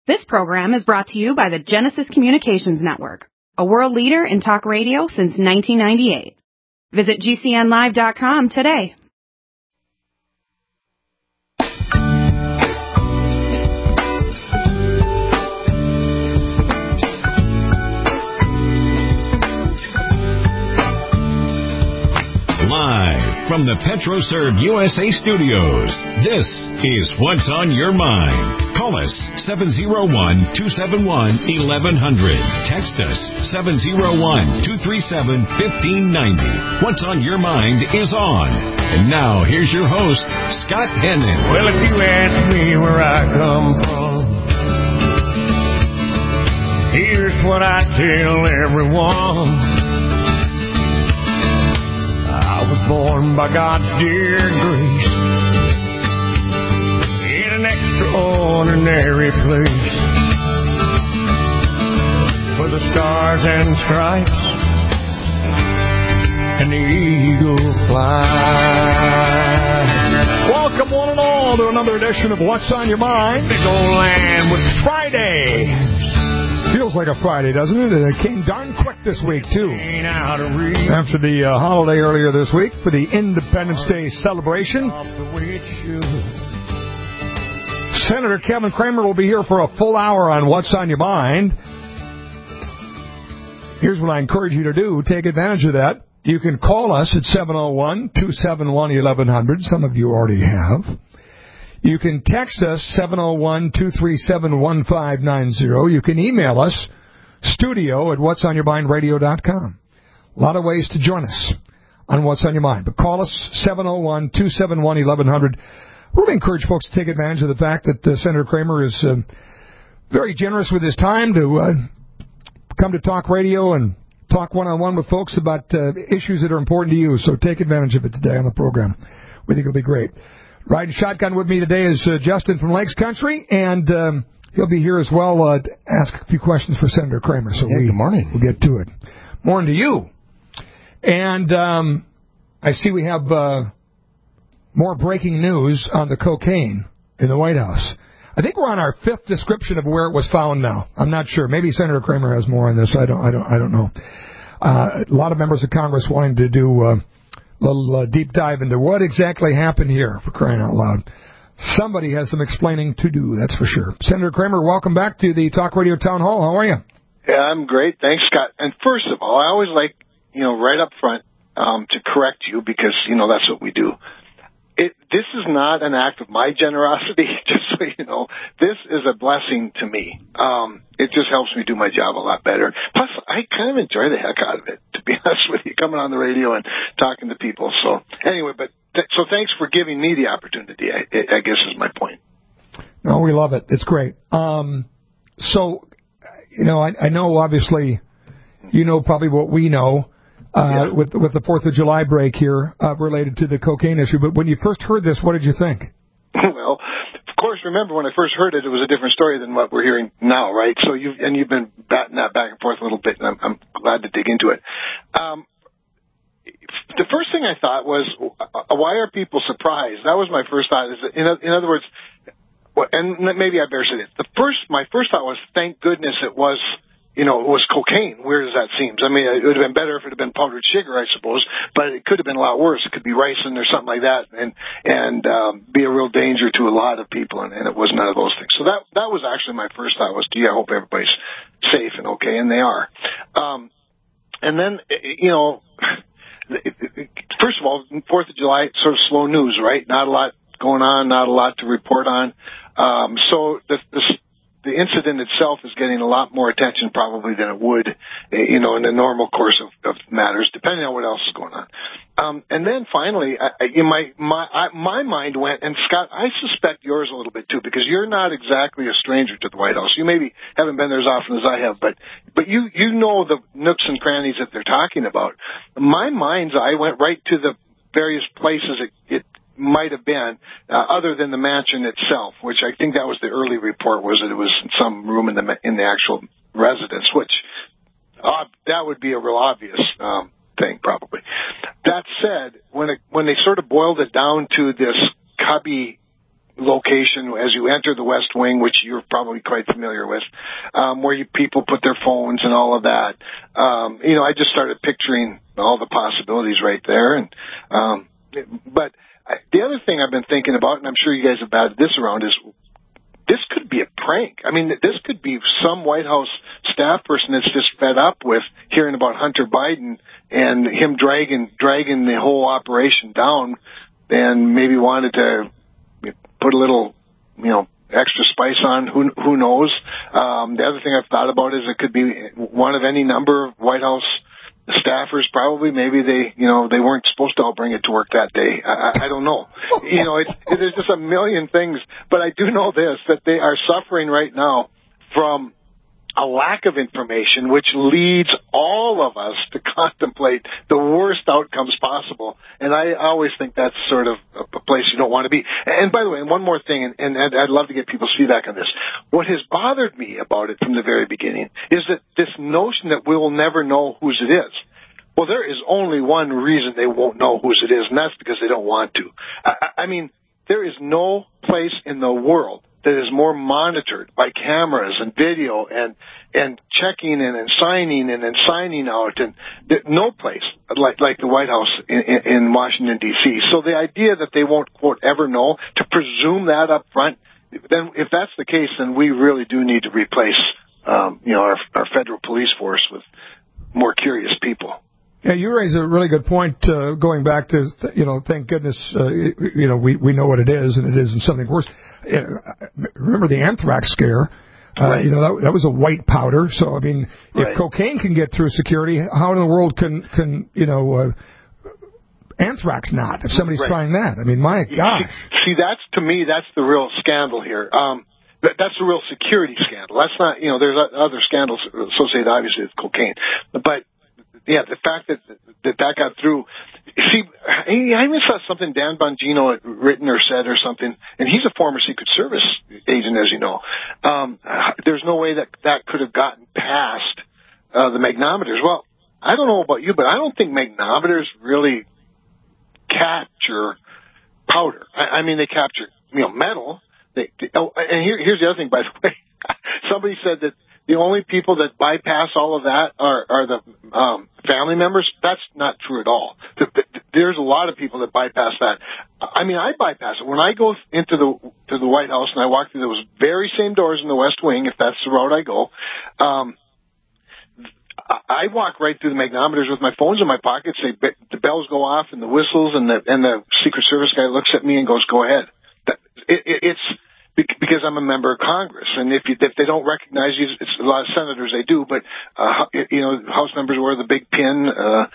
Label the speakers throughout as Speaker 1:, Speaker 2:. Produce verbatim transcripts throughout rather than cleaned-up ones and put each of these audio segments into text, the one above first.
Speaker 1: This program is brought to you by the Genesis Communications Network, a world leader in talk radio since nineteen ninety-eight. Visit G C N live dot com today.
Speaker 2: Live from the PetroServe U S A studios, this is What's on Your Mind. Call us seven oh one, two seven one, eleven hundred. Text us seven oh one, two three seven, one five nine oh. What's on Your Mind is on. And now, here's your host, Scott Hennon.
Speaker 3: Well, if you ask me where I come from, here's what I tell everyone. I was born by God's dear grace in an extraordinary place where the stars and stripes and the eagle fly.
Speaker 4: Welcome one and all to another edition of What's on Your Mind.
Speaker 3: Big old land with Friday.
Speaker 4: Feels like a Friday, doesn't it? It came darn quick this week, too. After the uh, holiday earlier this week for the Independence Day celebration. Senator Kevin Cramer will be here for a full hour on What's on Your Mind. Here's what I encourage you to do. Take advantage of that. You can call us at seven oh one, two seven one, eleven hundred. Some of you already have. You can text us, seven oh one, two three seven, one five nine oh. You can email us, studio at whats on your mind radio dot com. A lot of ways to join us on What's on Your Mind. But call us, seven oh one, two seven one, eleven hundred. Really encourage folks to take advantage of the fact that uh, Senator Cramer is uh, very generous with his time to uh, come to talk radio and talk one-on-one with folks about uh, issues that are important to you. So take advantage of it today on the program. We think it'll be great. Riding shotgun with me today is uh, Justin from Lakes Country, and um, he'll be here as well uh, to ask a few questions for Senator Cramer. So
Speaker 5: yeah,
Speaker 4: we,
Speaker 5: good morning.
Speaker 4: We'll get to it. Morning to you. And um, I see we have uh, more breaking news on the cocaine in the White House. I think we're on our fifth description of where it was found now. I'm not sure. Maybe Senator Cramer has more on this. I don't. I don't. I don't know. Uh, a lot of members of Congress wanting to do. Uh, little uh, deep dive into what exactly happened here, for crying out loud. Somebody has some explaining to do, that's for sure. Senator Cramer, welcome back to the Talk Radio Town Hall. How are you?
Speaker 6: Yeah, I'm great. Thanks, Scott. And first of all, I always like, you know, right up front um, to correct you because, you know, that's what we do. It, this is not an act of my generosity, just so you know. This is a blessing to me. Um, it just helps me do my job a lot better. Plus, I kind of enjoy the heck out of it, to be honest with you, coming on the radio and talking to people. So anyway, but th- so thanks for giving me the opportunity, I, I guess is my point.
Speaker 4: No, we love it. It's great. Um, so, you know, I, I know, obviously, you know probably what we know. Uh, yeah. with with the Fourth of July break here uh, related to the cocaine issue. But when you first heard this, what did you think?
Speaker 6: Well, of course, remember when I first heard it, it was a different story than what we're hearing now, right? So you've and you've been batting that back and forth a little bit, and I'm, I'm glad to dig into it. Um, the first thing I thought was, why are people surprised? That was my first thought. Is that, in, in other words, and maybe I better say this. The first, my first thought was, thank goodness it was. You know, it was cocaine, weird as that seems. I mean, it would have been better if it had been powdered sugar, I suppose, but it could have been a lot worse. It could be ricin or something like that and and um, be a real danger to a lot of people, and, and it was none of those things. So that that was actually my first thought was, gee, I hope everybody's safe and okay, and they are. Um, and then, you know, first of all, fourth of July, sort of slow news, right? Not a lot going on, not a lot to report on. Um, so the, the The incident itself is getting a lot more attention probably than it would, you know, in the normal course of, of matters, depending on what else is going on. Um, and then finally, I, I, in my my I, my mind went, and Scott, I suspect yours a little bit too, because you're not exactly a stranger to the White House. You maybe haven't been there as often as I have, but but you you know the nooks and crannies that they're talking about. My mind's eye went right to the various places it. it might have been, uh, other than the mansion itself, which I think that was the early report, was that it was in some room in the in the actual residence, which uh, that would be a real obvious um, thing, probably. That said, when it, when they sort of boiled it down to this cubby location as you enter the West Wing, which you're probably quite familiar with, um, where you, people put their phones and all of that. Um, you know, I just started picturing all the possibilities right there. And um, but I, the other thing I've been thinking about, and I'm sure you guys have batted this around, is this could be a prank. I mean, this could be some White House staff person that's just fed up with hearing about Hunter Biden and him dragging dragging the whole operation down, and maybe wanted to put a little, you know, extra spice on. Who who knows? Um, the other thing I've thought about is it could be one of any number of White House staffers. Probably, maybe they, you know, they weren't supposed to all bring it to work that day. I, I don't know. You know, it's, it, there's just a million things. But I do know this, that they are suffering right now from a lack of information, which leads all of us to contemplate the worst outcomes possible. And I always think that's sort of a place you don't want to be. And by the way, and one more thing, and, and I'd love to get people's feedback on this. What has bothered me about it from the very beginning is that this notion that we will never know whose it is. Well, there is only one reason they won't know whose it is, and that's because they don't want to. I, I mean, there is no place in the world that is more monitored by cameras and video and and checking in and signing in and signing out, and th- no place like like the White House in, in Washington, D C So the idea that they won't, quote, ever know, to presume that up front, then if that's the case, then we really do need to replace um, you know our, our federal police force with more curious people.
Speaker 4: Yeah, you raise a really good point, uh, going back to, you know, thank goodness, uh, you know, we, we know what it is, and it isn't something worse. Remember the anthrax scare? Uh, right. You know, that, that was a white powder. So, I mean, if right. cocaine can get through security, how in the world can, can you know, uh, anthrax not, if somebody's right. trying that? I mean, my gosh.
Speaker 6: See, see, that's, to me, that's the real scandal here. Um, that, that's the real security scandal. That's not, you know, there's other scandals associated, obviously, with cocaine. But, yeah, the fact that that, that got through. See, I even saw something Dan Bongino had written or said or something, and he's a former Secret Service agent, as you know. Um, there's no way that that could have gotten past uh, the magnometers. Well, I don't know about you, but I don't think magnometers really capture powder. I, I mean, they capture, you know, metal. They, they, oh, and here, here's the other thing, by the way. Somebody said that the only people that bypass all of that are, are the um, family members. That's not true at all. There's a lot of people that bypass that. I mean, I bypass it. When I go into the to the White House and I walk through those very same doors in the West Wing, if that's the route I go, um, I walk right through the magnometers with my phones in my pockets. They, the bells go off and the whistles, and the and the Secret Service guy looks at me and goes, "Go ahead." It, it, it's because I'm a member of Congress, and if you, if they don't recognize you, it's a lot of senators they do, but uh, you know, House members wear the big pin. Uh,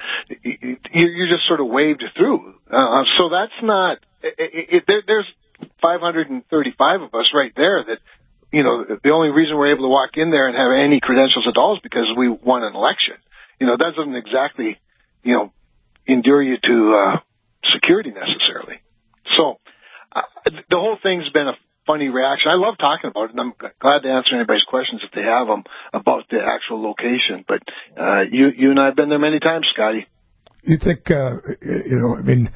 Speaker 6: you're just sort of waved through. Uh, so that's not. It, it, there, there's five hundred thirty-five of us right there. That, you know, the only reason we're able to walk in there and have any credentials at all is because we won an election. You know, that doesn't exactly, you know, endure you to uh, security necessarily. So uh, the whole thing's been a funny reaction. I love talking about it, and I'm glad to answer anybody's questions if they have them about the actual location. But uh, you, you and I have been there many times, Scotty.
Speaker 4: You think, uh, you know, I mean,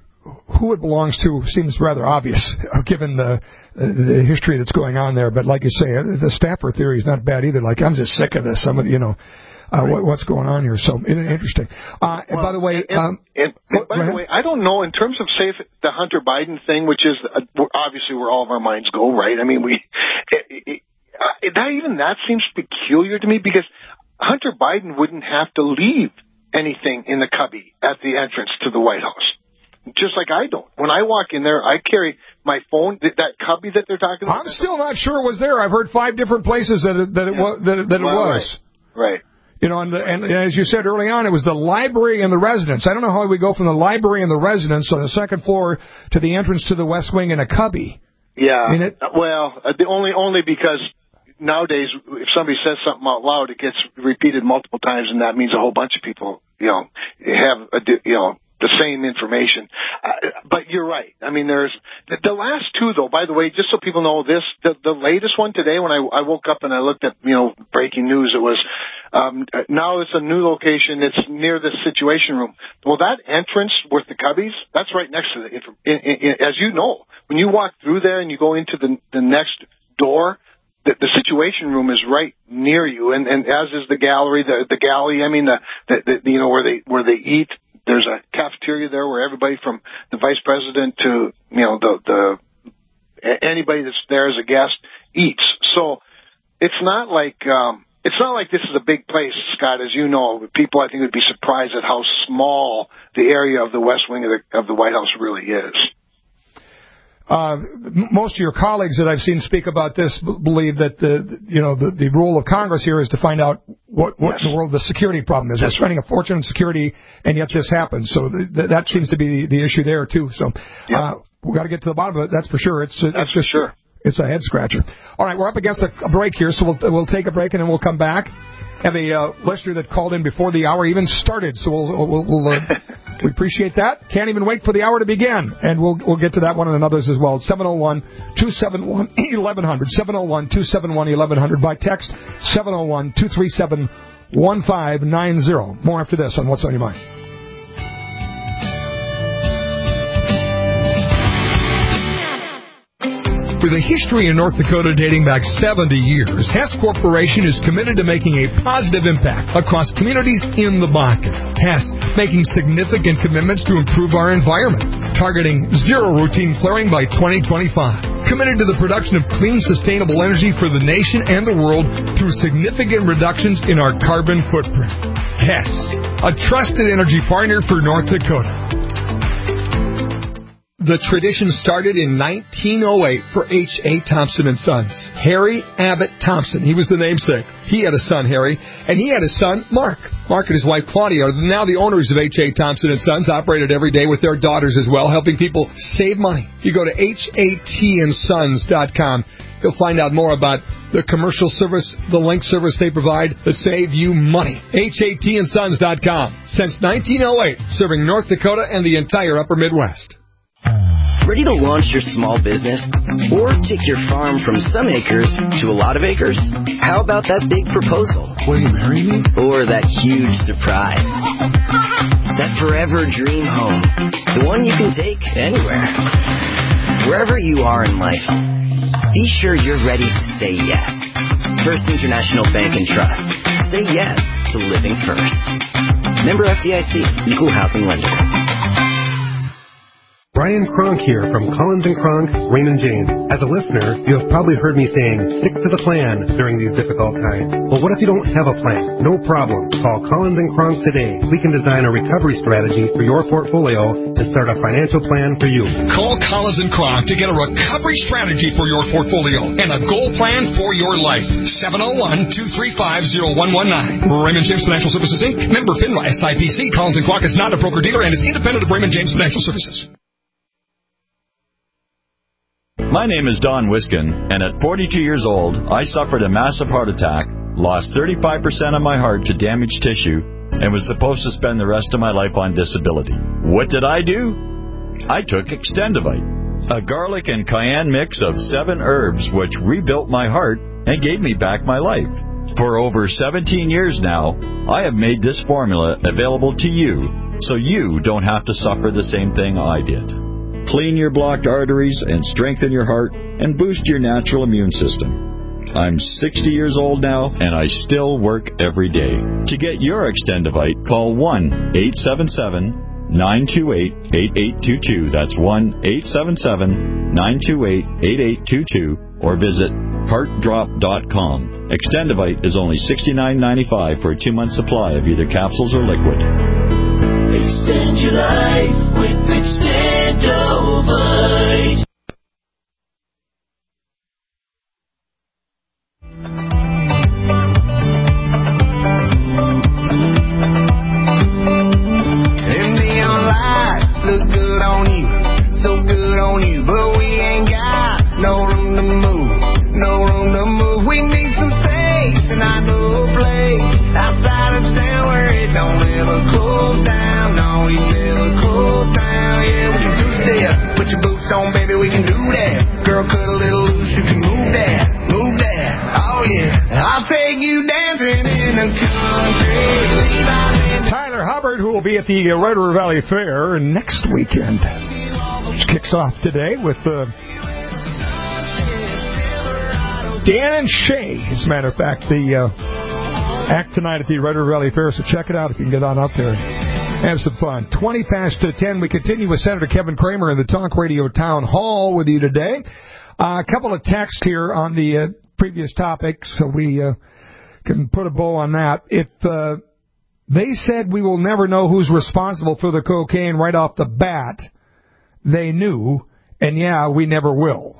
Speaker 4: who it belongs to seems rather obvious, given the the history that's going on there. But like you say, the staffer theory is not bad either. Like, I'm just sick of this. Some of you know. Uh, right. what, what's going on here? So interesting. Uh, and
Speaker 6: well,
Speaker 4: by the way,
Speaker 6: and,
Speaker 4: um,
Speaker 6: and, and by the way, I don't know in terms of say the Hunter Biden thing, which is uh, obviously where all of our minds go, right? I mean, we it, it, uh, that even that seems peculiar to me because Hunter Biden wouldn't have to leave anything in the cubby at the entrance to the White House. Just like I don't. When I walk in there, I carry my phone. That cubby that they're talking about.
Speaker 4: I'm still not sure it was there. I've heard five different places that it, that it yeah. was. That, that it
Speaker 6: well,
Speaker 4: was.
Speaker 6: Right. right.
Speaker 4: You know, and, and as you said early on, it was the library and the residence. I don't know how we go from the library and the residence on the second floor to the entrance to the West Wing in a cubby.
Speaker 6: Yeah.
Speaker 4: I mean, it,
Speaker 6: well, uh, the only only because nowadays, if somebody says something out loud, it gets repeated multiple times, and that means a whole bunch of people, you know, have a, you know. the same information. Uh, but you're right. I mean, there's the, the last two, though, by the way, just so people know this, the, the latest one today, when I, I woke up and I looked at, you know, breaking news, it was Um, now it's a new location. It's near the Situation Room. Well, that entrance with the Cubbies, that's right next to the, in, in, in, as you know, when you walk through there and you go into the, the next door, the, the Situation Room is right near you, and, and as is the gallery, the, the galley, I mean, the, the, the, you know, where they, where they eat. There's a cafeteria there where everybody from the vice president to, you know, the, the, anybody that's there as a guest eats. So it's not like, um, it's not like this is a big place, Scott, as you know. People, I think, would be surprised at how small the area of the West Wing of the, of the White House really is.
Speaker 4: Uh, most of your colleagues that I've seen speak about this b- believe that the, you know, the, the role of Congress here is to find out what, what yes. in the world the security problem is. We're spending a fortune on security, and yet this happens. So th- th- that seems to be the, the issue there too. So yep. uh, we've got to get to the bottom of it. That's for sure. It's, it's
Speaker 6: that's
Speaker 4: just
Speaker 6: for sure.
Speaker 4: It's a head scratcher. All right, we're up against a, a break here, so we'll we'll take a break and then we'll come back. Have a uh, listener that called in before the hour even started, so we'll, we'll, we'll uh, we appreciate that. Can't even wait for the hour to begin, and we'll we'll get to that one and others as well. seven oh one, two seven one, eleven hundred, seven oh one, two seven one, eleven hundred by text, seven oh one, two three seven, one five nine zero. More after this on What's on Your Mind. With a history in North Dakota dating back seventy years, Hess Corporation is committed to making a positive impact across communities in the Bakken. Hess making significant commitments to improve our environment, targeting zero routine flaring by twenty twenty-five. Committed to the production of clean, sustainable energy for the nation and the world through significant reductions in our carbon footprint. Hess, a trusted energy partner for North Dakota. The tradition started in nineteen oh eight for H A. Thompson and Sons. Harry Abbott Thompson, he was the namesake. He had a son, Harry, and he had a son, Mark. Mark and his wife, Claudia, are now the owners of H A. Thompson and Sons, operated every day with their daughters as well, helping people save money. If you go to H A T and sons dot com, you'll find out more about the commercial service, the link service they provide that save you money. H A T and sons dot com. Since nineteen oh eight, serving North Dakota and the entire upper Midwest.
Speaker 5: Ready to launch your small business? Or take your farm from some acres to a lot of acres? How about that big proposal?
Speaker 7: Will you marry me?
Speaker 5: Or that huge surprise? That forever dream home. The one you can take anywhere. Wherever you are in life, be sure you're ready to say yes. First International Bank and Trust. Say yes to living first. Member F D I C, Equal Housing Lender.
Speaker 8: Brian Kronk here from Collins and Kronk, Raymond James. As a listener, you have probably heard me saying, stick to the plan during these difficult times. But what if you don't have a plan? No problem. Call Collins and Kronk today. We can design a recovery strategy for your portfolio and start a financial plan for you.
Speaker 9: Call Collins and Kronk to get a recovery strategy for your portfolio and a goal plan for your life. seven oh one, two three five, oh one one nine. Raymond James Financial Services, Incorporated. Member FINRA S I P C. Collins and Kronk is not a broker-dealer and is independent of Raymond James Financial Services.
Speaker 10: My name is Don Wiskin, and at forty-two years old, I suffered a massive heart attack, lost thirty-five percent of my heart to damaged tissue, and was supposed to spend the rest of my life on disability. What did I do? I took Extendivite, a garlic and cayenne mix of seven herbs which rebuilt my heart and gave me back my life. For over seventeen years now, I have made this formula available to you, so you don't have to suffer the same thing I did. Clean your blocked arteries and strengthen your heart and boost your natural immune system. I'm sixty years old now, and I still work every day. To get your Extendivite, call one eight seven seven, nine two eight, eight eight two two. That's one eight seven seven, nine two eight, eight eight two two, or visit heart drop dot com. Extendivite is only sixty-nine ninety-five for a two-month supply of either capsules or liquid.
Speaker 11: Extend your life with Extendovite.
Speaker 12: Them neon lights look good on you, so good on you, but we ain't got no room to move, no room to move. We need some space, and I know a place outside of town where it don't ever close down. No, we never close down. Yeah, we can two-step. Put your boots on, baby, we can do that. Girl, cut a little loose, you can move that, move that. Oh yeah, I'll take you dancing in the country.
Speaker 4: Tyler Hubbard, who will be at the Red River Valley Fair next weekend, which kicks off today with uh, Dan and Shay. As a matter of fact, the uh, act tonight at the Red River Valley Fair, so check it out if you can get on up there. Have some fun. twenty past ten, we continue with Senator Kevin Cramer in the Talk Radio Town Hall with you today. Uh, a couple of texts here on the uh, previous topic, so we uh, can put a bow on that. If uh, they said we will never know who's responsible for the cocaine right off the bat, they knew, and yeah, we never will.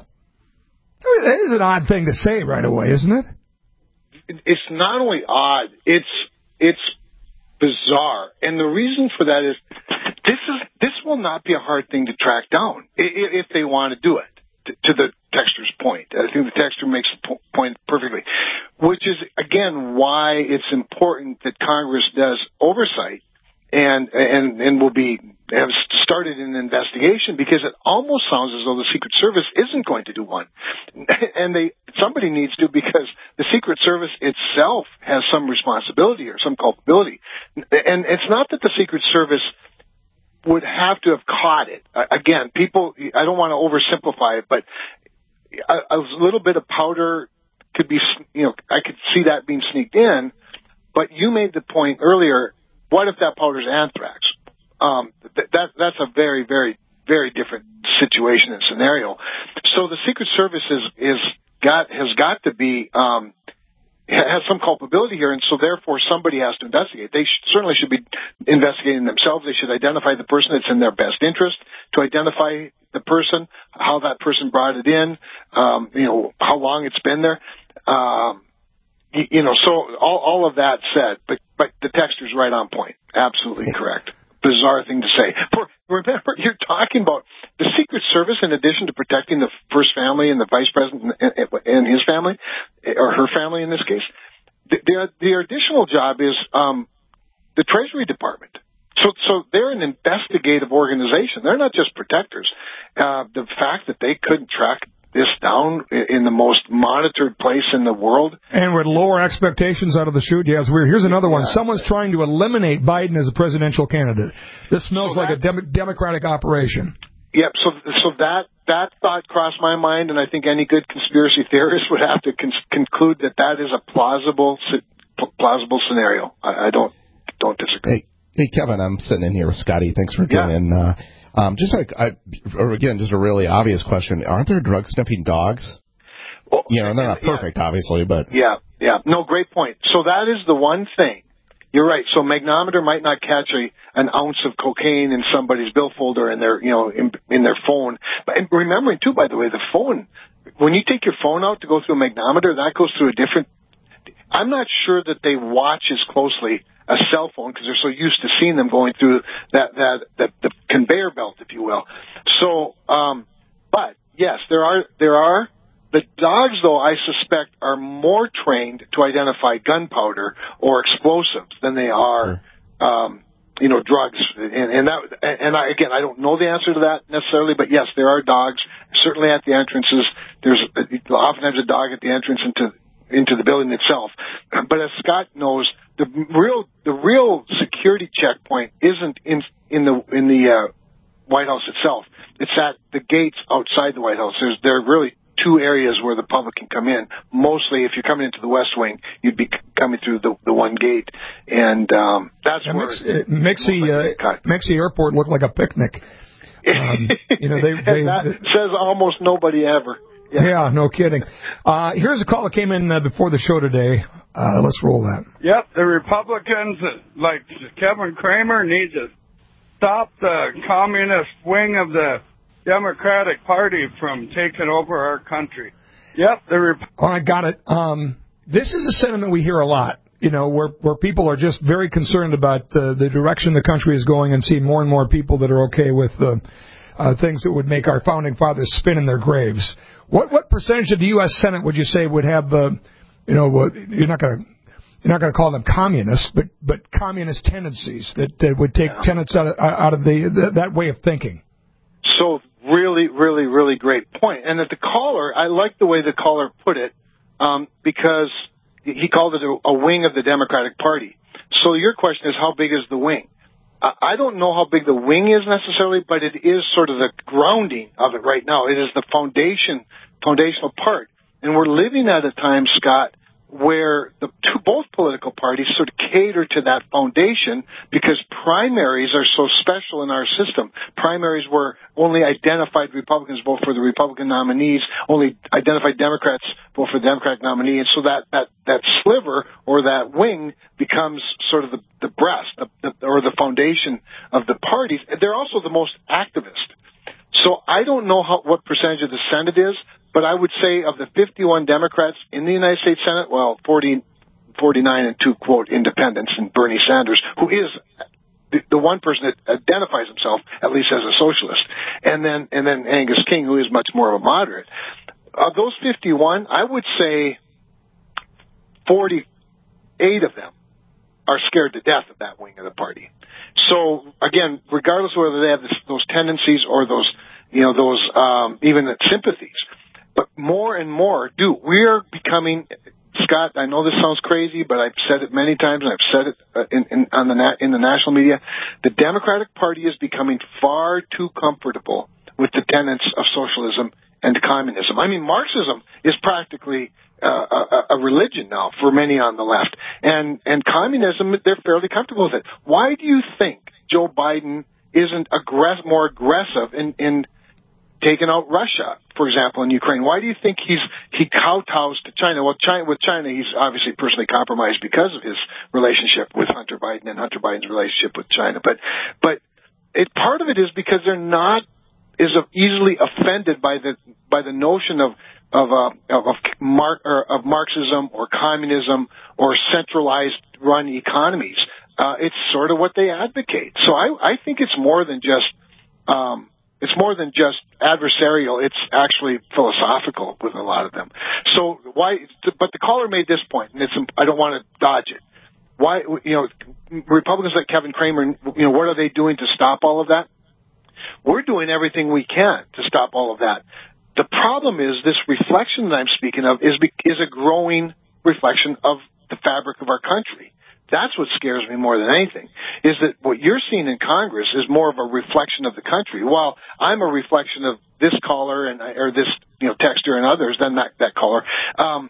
Speaker 4: That is an odd thing to say right away, isn't it?
Speaker 6: It's not only odd, it's it's bizarre. And the reason for that is this is this will not be a hard thing to track down if they want to do it, to the texter's point. I think the texter makes the point perfectly, which is, again, why it's important that Congress does oversight and and and will be have started an investigation, because it almost sounds as though the Secret Service isn't going to do one, and they somebody needs to, because the Secret Service itself has some responsibility or some culpability, and it's not that the Secret Service would have to have caught it. Again, people, I don't want to oversimplify it, but a, a little bit of powder could be, you know, I could see that being sneaked in. But you made the point earlier. What if that powder's anthrax? Um, th- that that's a very, very, very different situation and scenario. So the Secret Service is is got has got to be um, has some culpability here, and so therefore somebody has to investigate. They sh- certainly should be investigating themselves. They should identify the person that's in their best interest, to identify the person, how that person brought it in, um, you know, how long it's been there. Um, you, you know, so all, all of that said, but, but the texter's right on point. Absolutely correct. Bizarre thing to say. For, remember, you're talking about the Secret Service, in addition to protecting the first family and the vice president and, and his family, or her family in this case, the, the, the additional job is um, the Treasury Department. So, so they're an investigative organization. They're not just protectors. Uh, the fact that they couldn't track this down in the most monitored place in the world.
Speaker 4: And with lower expectations out of the chute, yes. We're, here's another one. Someone's trying to eliminate Biden as a presidential candidate. This smells so like that, a dem- Democratic operation.
Speaker 6: Yep, so so that, that thought crossed my mind, and I think any good conspiracy theorist would have to con- conclude that that is a plausible plausible scenario. I, I don't don't disagree.
Speaker 7: Hey, hey, Kevin, I'm sitting in here with Scotty. Thanks for
Speaker 6: yeah.
Speaker 7: joining. Uh, Um, just like, I, or again, just a really obvious question. Aren't there drug sniffing dogs? Well, you know, and they're not perfect, yeah. obviously, but.
Speaker 6: Yeah, yeah. No, great point. So that is the one thing. You're right. So magnometer might not catch a, an ounce of cocaine in somebody's billfold or in their, you know, in, in their phone. But and remembering too, by the way, the phone, when you take your phone out to go through a magnometer, that goes through a different, I'm not sure that they watch as closely a cell phone, because they're so used to seeing them going through that, that, that the conveyor belt, if you will. So, um, but yes, there are, there are, the dogs, though, I suspect are more trained to identify gunpowder or explosives than they are, sure. um, you know, drugs. And, and that, and I, again, I don't know the answer to that necessarily, but yes, there are dogs, certainly at the entrances. There's oftentimes a dog at the entrance into, into the building itself. But as Scott knows, the real the real security checkpoint isn't in in the in the uh, White House itself. It's at the gates outside the White House. There's there are really two areas where the public can come in. Mostly, if you're coming into the West Wing, you'd be coming through the the one gate, and um, that's
Speaker 4: it
Speaker 6: where
Speaker 4: makes, it makes the uh, makes the airport look like a picnic. Um, you know, they, they
Speaker 6: that
Speaker 4: they,
Speaker 6: says almost nobody ever.
Speaker 4: Yeah, yeah no kidding. Uh, here's a call that came in uh, before the show today. Uh, let's roll that.
Speaker 13: Yep, the Republicans, like Kevin Cramer, need to stop the communist wing of the Democratic Party from taking over our country. Yep, the Rep-
Speaker 4: Oh, I got it. Um, this is a sentiment we hear a lot, you know, where, where people are just very concerned about uh, the direction the country is going, and see more and more people that are okay with uh, uh, things that would make our founding fathers spin in their graves. What what percentage of the U S Senate would you say would have uh, You know, you're not going to you're not going to call them communists, but but communist tendencies that, that would take yeah. tenets out of, out of the, the that way of thinking.
Speaker 6: So really, really, really great point. And that the caller, I like the way the caller put it, um, because he called it a, a wing of the Democratic Party. So your question is, how big is the wing? I don't know how big the wing is necessarily, but it is sort of the grounding of it right now. It is the foundation, foundational part. And we're living at a time, Scott, where the two, both political parties sort of cater to that foundation because primaries are so special in our system. Primaries where only identified Republicans vote for the Republican nominees, only identified Democrats vote for the Democratic nominee, and so that, that, that sliver or that wing becomes sort of the, the breast the, the, or the foundation of the parties. They're also the most activist. So I don't know how, what percentage of the Senate is, but I would say of the fifty-one Democrats in the United States Senate, well, forty, forty-nine and two, quote, independents, and Bernie Sanders, who is the, the one person that identifies himself, at least as a socialist, and then and then Angus King, who is much more of a moderate. Of those fifty-one, I would say forty-eight of them are scared to death of that wing of the party. So, again, regardless of whether they have this, those tendencies or those, you know, those um, even sympathies, but more and more do. We are becoming, Scott, I know this sounds crazy, but I've said it many times, and I've said it uh, in, in, on the na- in the national media. The Democratic Party is becoming far too comfortable with the tenets of socialism and communism. I mean, Marxism is practically uh, a, a religion now for many on the left. And, and communism, they're fairly comfortable with it. Why do you think Joe Biden isn't aggress- more aggressive in, in taking out Russia, for example, in Ukraine? Why do you think he's he kowtows to China? Well, China, with China, he's obviously personally compromised because of his relationship with Hunter Biden and Hunter Biden's relationship with China. But but it, part of it is because they're not is easily offended by the by the notion of of uh, of, of, Mar- or of Marxism or communism or centralized run economies. Uh, it's sort of what they advocate. So I, I think it's more than just um, it's more than just adversarial. It's actually philosophical with a lot of them. So why? But the caller made this point, and it's I don't want to dodge it. Why? You know, Republicans like Kevin Cramer. You know, what are they doing to stop all of that? We're doing everything we can to stop all of that. The problem is this reflection that I'm speaking of is is a growing reflection of the fabric of our country. That's what scares me more than anything, is that what you're seeing in Congress is more of a reflection of the country. While I'm a reflection of this caller and or this you know texter and others, then that, that caller, um,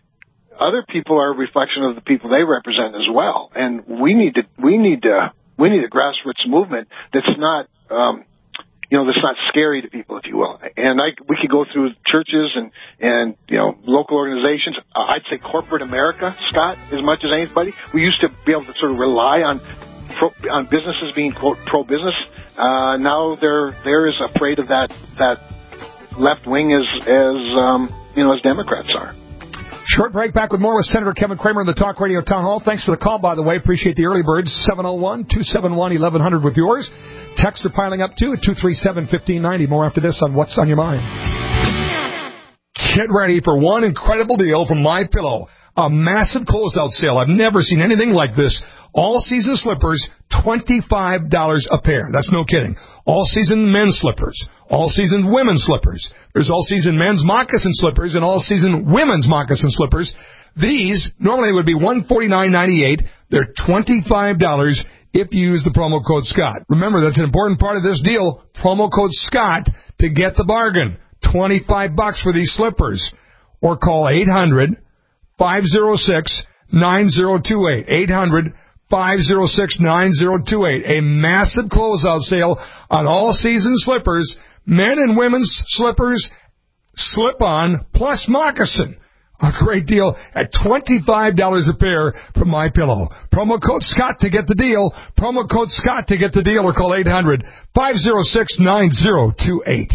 Speaker 6: other people are a reflection of the people they represent as well. And we need to we need to we need a grassroots movement that's not um, you know, that's not scary to people, if you will. And I, we could go through churches and, and, you know, local organizations. Uh, I'd say corporate America, Scott, as much as anybody. We used to be able to sort of rely on, pro, on businesses being, quote, pro-business. Uh, now they're, they're as afraid of that, that left wing as, as, um, you know, as Democrats are.
Speaker 4: Short break. Back with more with Senator Kevin Cramer in the Talk Radio Town Hall. Thanks for the call, by the way. Appreciate the early birds. seven oh one, two seven one, eleven hundred with yours. Texts are piling up, too, at two three seven, one five nine zero. More after this on What's on Your Mind. Get ready for one incredible deal from MyPillow. A massive closeout sale. I've never seen anything like this. All-season slippers, twenty-five dollars a pair. That's no kidding. All-season men's slippers. All-season women's slippers. There's all-season men's moccasin slippers and all-season women's moccasin slippers. These normally would be one hundred forty-nine ninety-eight. They're twenty-five dollars if you use the promo code Scott. Remember, that's an important part of this deal. Promo code Scott to get the bargain. twenty-five bucks for these slippers. Or call eight hundred, five oh six, nine oh two eight. eight hundred, five oh six, nine oh two eight. A massive closeout sale on all season slippers, men and women's slippers, slip-on, plus moccasin. A great deal at twenty-five dollars a pair from MyPillow. Promo code Scott to get the deal. Promo code Scott to get the deal, or call eight hundred, five oh six, nine oh two eight.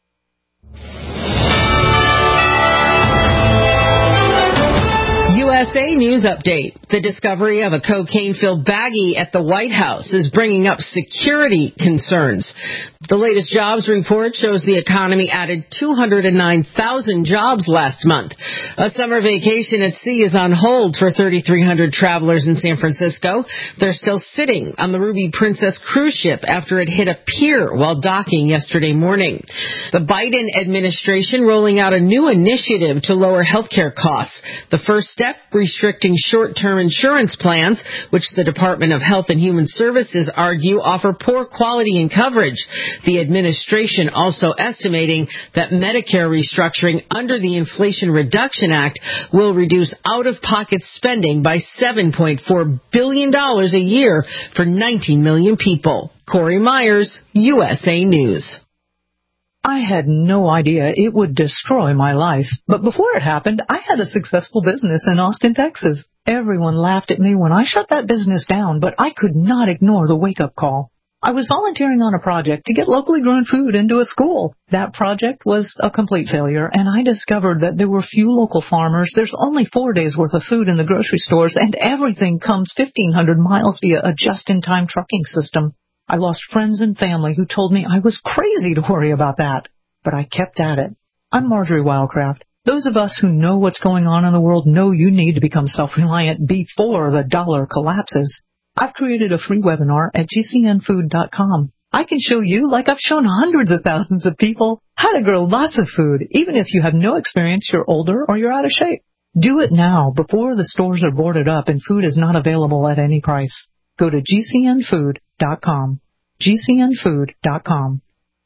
Speaker 14: U S A News Update. The discovery of a cocaine-filled baggie at the White House is bringing up security concerns. The latest jobs report shows the economy added two hundred nine thousand jobs last month. A summer vacation at sea is on hold for thirty-three hundred travelers in San Francisco. They're still sitting on the Ruby Princess cruise ship after it hit a pier while docking yesterday morning. The Biden administration rolling out a new initiative to lower health care costs. The first step, restricting short-term insurance plans, which the Department of Health and Human Services argue offer poor quality and coverage. The administration also estimating that Medicare restructuring under the Inflation Reduction Act will reduce out-of-pocket spending by seven point four billion dollars a year for nineteen million people. Corey Myers, U S A News.
Speaker 15: I had no idea it would destroy my life. But before it happened, I had a successful business in Austin, Texas. Everyone laughed at me when I shut that business down, but I could not ignore the wake-up call. I was volunteering on a project to get locally grown food into a school. That project was a complete failure, and I discovered that there were few local farmers. There's only four days' worth of food in the grocery stores, and everything comes fifteen hundred miles via a just-in-time trucking system. I lost friends and family who told me I was crazy to worry about that, but I kept at it. I'm Marjorie Wildcraft. Those of us who know what's going on in the world know you need to become self-reliant before the dollar collapses. I've created a free webinar at G C N food dot com. I can show you, like I've shown hundreds of thousands of people, how to grow lots of food, even if you have no experience, you're older, or you're out of shape. Do it now, before the stores are boarded up and food is not available at any price. Go to G C N food dot com. G C N food dot com.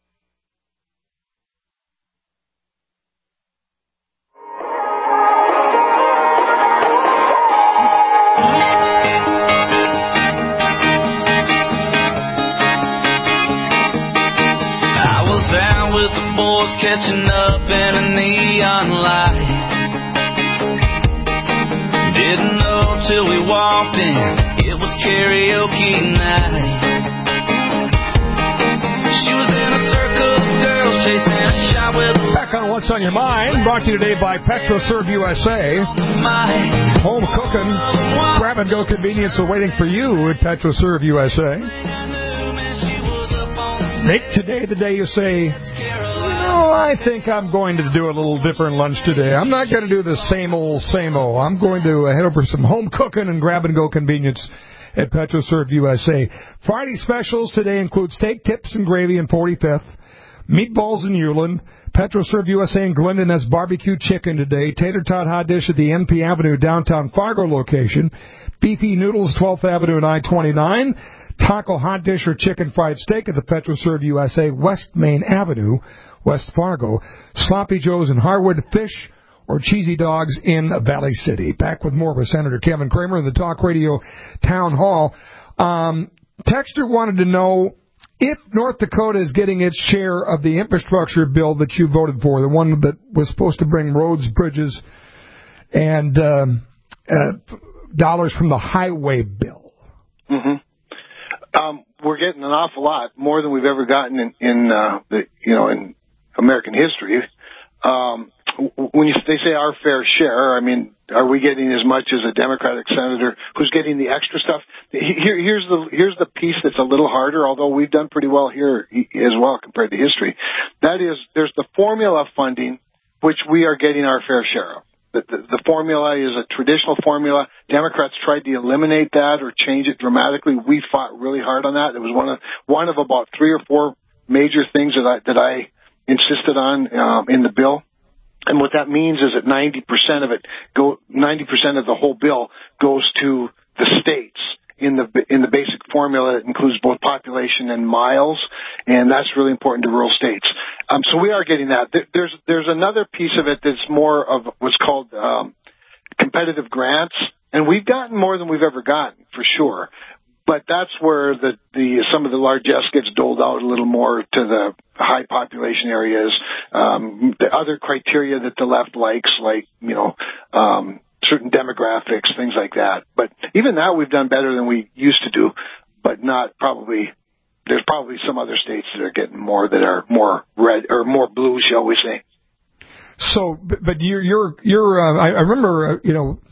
Speaker 11: With the boys catching up in a neon light. Didn't know till we walked in, it was karaoke night. She was in a circle of girls chasing a shot with a...
Speaker 4: Back on What's on Your Mind, brought to you today by PetroServe U S A. Home cooking, grab-and-go convenience awaiting for you at PetroServe U S A. Make today the day you say, no, I think I'm going to do a little different lunch today. I'm not going to do the same old, same old. I'm going to head over some home cooking and grab-and-go convenience at PetroServe U S A. Friday specials today include steak tips and gravy in forty-fifth, meatballs in Euland, PetroServe U S A in Glendon has barbecue chicken today, tater tot hot dish at the N P Avenue downtown Fargo location, beefy noodles twelfth Avenue and I twenty-nine, taco hot dish or chicken fried steak at the PetroServe U S A West Main Avenue, West Fargo, sloppy joes in Harwood, fish or cheesy dogs in Valley City. Back with more with Senator Kevin Cramer in the Talk Radio Town Hall. Um, Texter wanted to know if North Dakota is getting its share of the infrastructure bill that you voted for, the one that was supposed to bring roads, bridges, and um, uh, dollars from the highway bill.
Speaker 6: Mm-hmm. Um, we're getting an awful lot, more than we've ever gotten in, in uh, the, you know, in American history. Um, when you, they say our fair share, I mean, are we getting as much as a Democratic senator who's getting the extra stuff? Here, here's the here's the piece that's a little harder, although we've done pretty well here as well compared to history. That is, there's the formula funding, which we are getting our fair share of. The, the, the formula is a traditional formula. Democrats tried to eliminate that or change it dramatically. We fought really hard on that. It was one of one of about three or four major things that I that I insisted on um, in the bill. And what that means is that ninety percent of it go ninety percent of the whole bill goes to the states in the in the basic formula. It includes both population and miles, and that's really important to rural states. Um, so we are getting that. There's there's another piece of it that's more of what's called um, competitive grants, and we've gotten more than we've ever gotten for sure. But that's where the, the some of the largesse gets doled out a little more to the high population areas. Um, the other criteria that the left likes, like, you know, um, certain demographics, things like that. But even that we've done better than we used to do, but not probably. There's probably some other states that are getting more that are more red or more blue, shall we say.
Speaker 4: So, but you're, you're, you're, uh, I, I remember, uh, you know,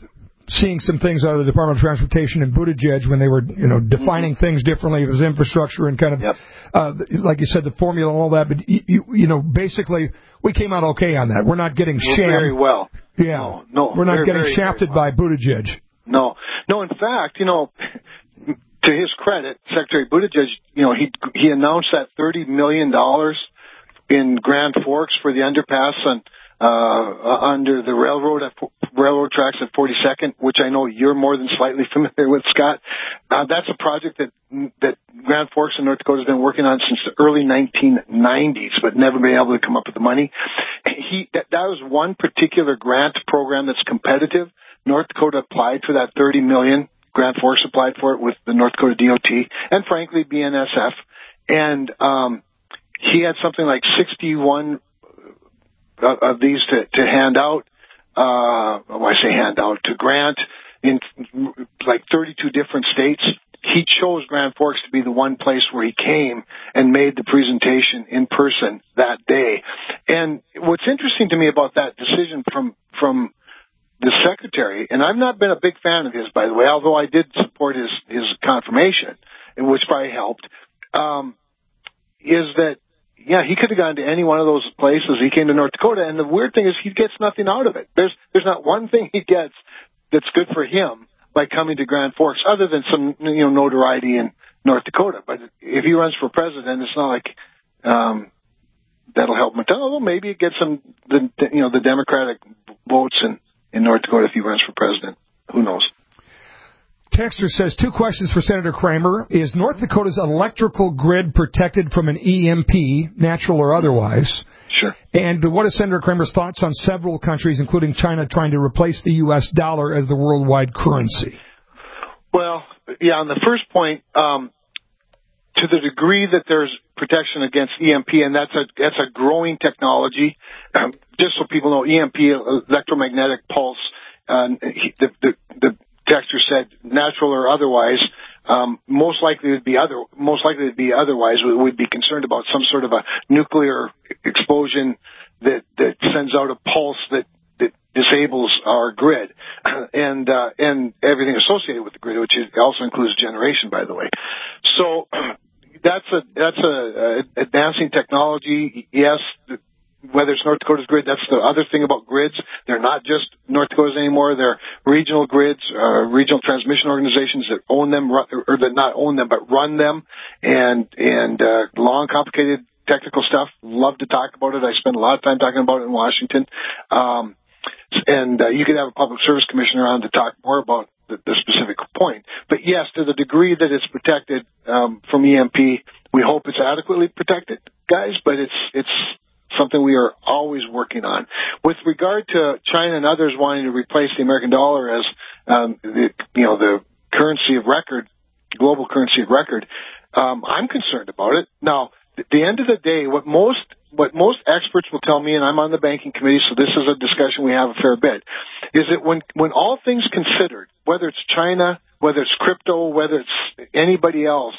Speaker 4: seeing some things out of the Department of Transportation and Buttigieg when they were, you know, defining mm-hmm. things differently as infrastructure and kind of, yep. uh, like you said, the formula and all that. But, you, you, you know, basically, we came out okay on that. We're not getting
Speaker 6: well,
Speaker 4: shammed.
Speaker 6: Very well.
Speaker 4: Yeah.
Speaker 6: No, no
Speaker 4: We're not
Speaker 6: very,
Speaker 4: getting
Speaker 6: very,
Speaker 4: shafted
Speaker 6: very well.
Speaker 4: by Buttigieg.
Speaker 6: No. No, in fact, you know, to his credit, Secretary Buttigieg, you know, he he announced that thirty million dollars in Grand Forks for the underpass and uh, under the railroad at railroad tracks at forty-second, which I know you're more than slightly familiar with, Scott. Uh, that's a project that that Grand Forks in North Dakota has been working on since the early nineteen nineties, but never been able to come up with the money. He that, that was one particular grant program that's competitive. North Dakota applied for that thirty million dollars. Grand Forks applied for it with the North Dakota D O T and, frankly, B N S F. And um, he had something like sixty-one of these to, to hand out. Uh, well, I say hand out, to grant in like thirty-two different states. He chose Grand Forks to be the one place where he came and made the presentation in person that day. And what's interesting to me about that decision from from the secretary, and I've not been a big fan of his, by the way, although I did support his, his confirmation, which probably helped, um, is that, yeah, he could have gone to any one of those places. He came to North Dakota, and the weird thing is he gets nothing out of it. There's there's not one thing he gets that's good for him by coming to Grand Forks, other than some, you know, notoriety in North Dakota. But if he runs for president, it's not like um, that'll help him. Although maybe it gets some, the you know, the Democratic votes in in North Dakota if he runs for president. Who knows?
Speaker 4: Texter says, two questions for Senator Kramer. Is North Dakota's electrical grid protected from an E M P, natural or otherwise?
Speaker 6: Sure.
Speaker 4: And what are Senator Kramer's thoughts on several countries, including China, trying to replace the U S dollar as the worldwide currency?
Speaker 6: Well, yeah, on the first point, um, to the degree that there's protection against E M P, and that's a that's a growing technology. Um, just so people know, E M P, electromagnetic pulse, uh, the, the, the texter said natural or otherwise, um, most likely would be other, most likely to be otherwise. We would be concerned about some sort of a nuclear explosion that, that sends out a pulse that, that disables our grid and, uh, and everything associated with the grid, which is, also includes generation, by the way. So that's a, that's a, a advancing technology. Yes. Whether it's North Dakota's grid, that's the other thing about grids. They're not just North Dakota's anymore. They're regional grids, uh, regional transmission organizations that own them, or that not own them, but run them. And, and, uh, long, complicated technical stuff. Love to talk about it. I spend a lot of time talking about it in Washington. Um, and, uh, you could have a public service commissioner on to talk more about the, the specific point. But yes, to the degree that it's protected, um, from E M P, we hope it's adequately protected, guys, but it's, it's, something we are always working on. With regard to China and others wanting to replace the American dollar as, um, the, you know, the currency of record, global currency of record, um, I'm concerned about it. Now, at the end of the day, what most what most experts will tell me, and I'm on the banking committee, so this is a discussion we have a fair bit, is that when when all things considered, whether it's China, whether it's crypto, whether it's anybody else,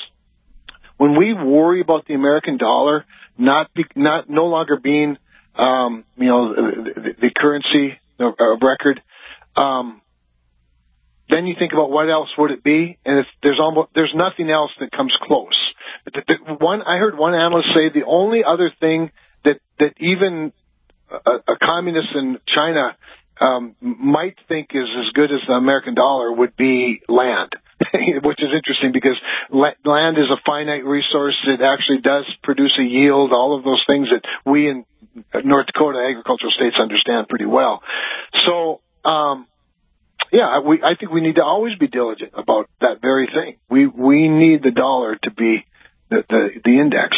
Speaker 6: when we worry about the American dollar not be, not no longer being, um, you know, the, the, the currency of, of record, um, then you think about what else would it be, and if there's almost there's nothing else that comes close. The, the, one I heard one analyst say the only other thing that that even a, a communist in China um, might think is as good as the American dollar would be land. Which is interesting because land is a finite resource. It actually does produce a yield, all of those things that we in North Dakota agricultural states understand pretty well. So, um, yeah, we, I think we need to always be diligent about that very thing. We we need the dollar to be the, the, the index.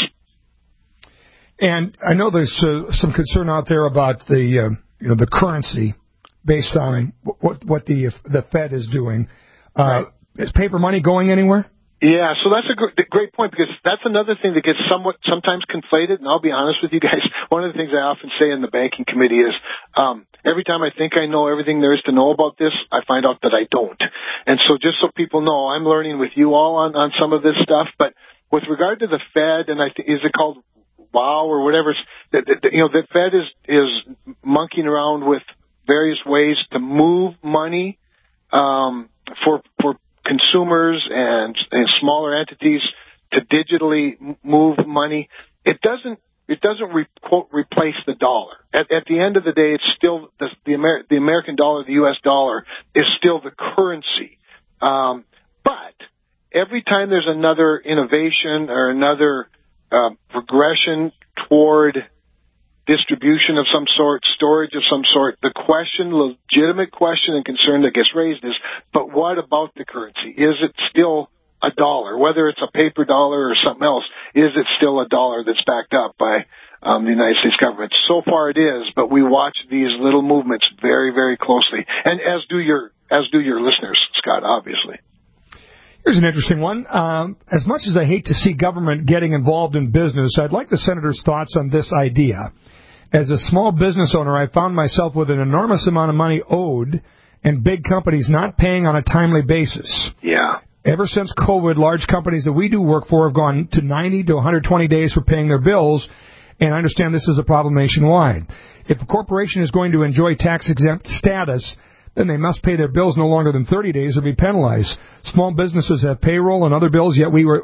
Speaker 4: And I know there's uh, some concern out there about the uh, you know the currency based on what what the the Fed is doing. Uh, right. Is paper money going anywhere?
Speaker 6: Yeah, so that's a gr- great point because that's another thing that gets somewhat sometimes conflated. And I'll be honest with you guys, one of the things I often say in the banking committee is um, every time I think I know everything there is to know about this, I find out that I don't. And so just so people know, I'm learning with you all on, on some of this stuff. But with regard to the Fed, and I th- is it called WOW or whatever? The, the, the, you know, the Fed is is monkeying around with various ways to move money um, for for consumers and, and smaller entities to digitally move money. It doesn't it doesn't re, quote replace the dollar. At, at the end of the day, it's still the the, Amer, the American dollar, the U S dollar is still the currency. Um, but every time there's another innovation or another uh, progression toward distribution of some sort, storage of some sort, the question, legitimate question and concern that gets raised is, but what about the currency? Is it still a dollar? Whether it's a paper dollar or something else, is it still a dollar that's backed up by um, the United States government? So far it is, but we watch these little movements very, very closely, and as do your as do your listeners, Scott, obviously.
Speaker 4: Here's an interesting one. Um, as much as I hate to see government getting involved in business, I'd like the Senator's thoughts on this idea. As a small business owner, I found myself with an enormous amount of money owed and big companies not paying on a timely basis.
Speaker 6: Yeah.
Speaker 4: Ever since COVID, large companies that we do work for have gone to ninety to one hundred twenty days for paying their bills, and I understand this is a problem nationwide. If a corporation is going to enjoy tax-exempt status, then they must pay their bills no longer than thirty days or be penalized. Small businesses have payroll and other bills, yet we were,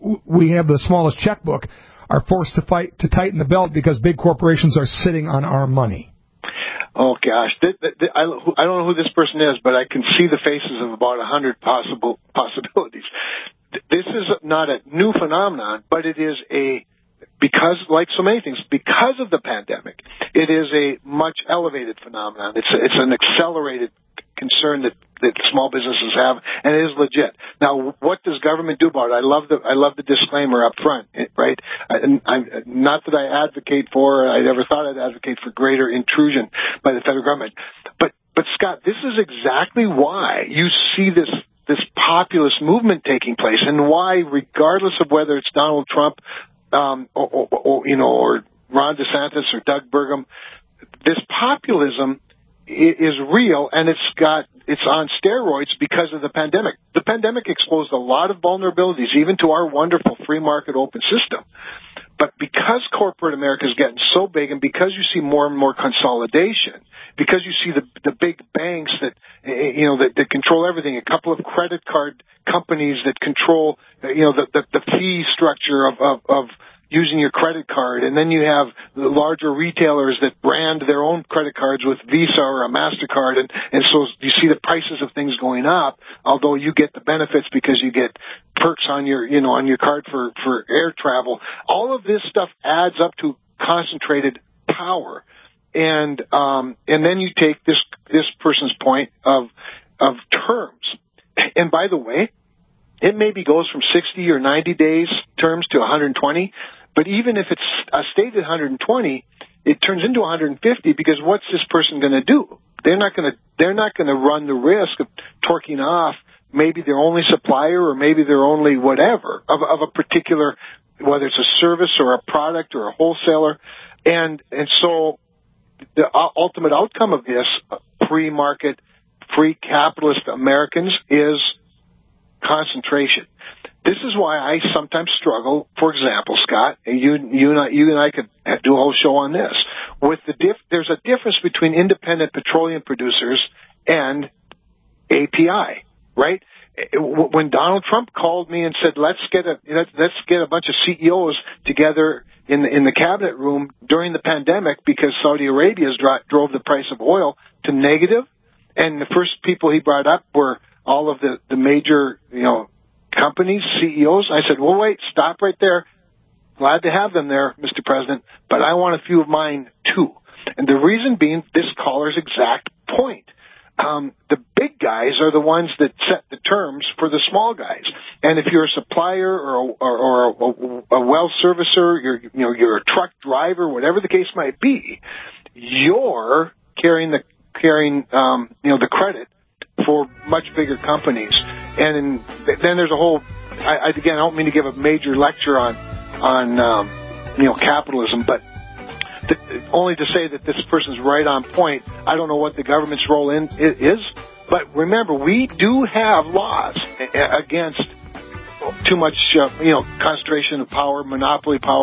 Speaker 4: we have the smallest checkbook, are forced to fight to tighten the belt because big corporations are sitting on our money.
Speaker 6: Oh, gosh. Th- th- th- I, I don't know who this person is, but I can see the faces of about a hundred possible possibilities. This is not a new phenomenon, but it is a, because, like so many things, because of the pandemic, it is a much elevated phenomenon. It's a, it's an accelerated concern that, that small businesses have, and it is legit. Now, what does government do about it? I love the I love the disclaimer up front, right? I, I'm, not that I advocate for, or I ever thought I'd advocate for greater intrusion by the federal government, but but Scott, this is exactly why you see this this populist movement taking place, and why, regardless of whether it's Donald Trump, um, or, or, or you know, or Ron DeSantis or Doug Burgum, this populism is real, and it's got it's on steroids because of the pandemic. The pandemic exposed a lot of vulnerabilities, even to our wonderful free market open system. But because corporate America is getting so big, and because you see more and more consolidation, because you see the the big banks that you know that, that control everything, a couple of credit card companies that control you know the the, the fee structure of, of of using your credit card, and then you have the larger retailers that brand their own credit cards with Visa or a MasterCard, and, and so you see the prices of things going up, although you get the benefits because you get perks on your, you know, on your card for, for air travel. All of this stuff adds up to concentrated power. And, um, and then you take this, this person's point of, of terms. And by the way, it maybe goes from sixty or ninety days terms to one hundred twenty. But even if it's a stated one hundred twenty, it turns into one hundred fifty, because what's this person going to do? They're not going to they're not going to run the risk of torquing off maybe their only supplier or maybe their only whatever of, of a particular, whether it's a service or a product or a wholesaler. And and so the ultimate outcome of this, free market, free capitalist Americans, is concentration. This is why I sometimes struggle. For example, Scott, you you and I, you and I could do a whole show on this. With the diff, there's a difference between independent petroleum producers and A P I, right? When Donald Trump called me and said, "Let's get a let's get a bunch of C E Os together in the, in the cabinet room during the pandemic because Saudi Arabia drove the price of oil to negative," and the first people he brought up were all of the the major, you know, companies, C E Os. I said, well, wait, stop right there. Glad to have them there, Mister President, but I want a few of mine too. And the reason being this caller's exact point. Um, the big guys are the ones that set the terms for the small guys. And if you're a supplier or a, or, or a, a well servicer, you're, you know, you're a truck driver, whatever the case might be, you're carrying the, carrying, um, you know, the credit for much bigger companies. And in, then there's a whole, I, I, again, I don't mean to give a major lecture on, on, um, you know, capitalism, but the, only to say that this person's right on point. I don't know what the government's role in is, but remember, we do have laws against too much, uh, you know, concentration of power, monopoly powers.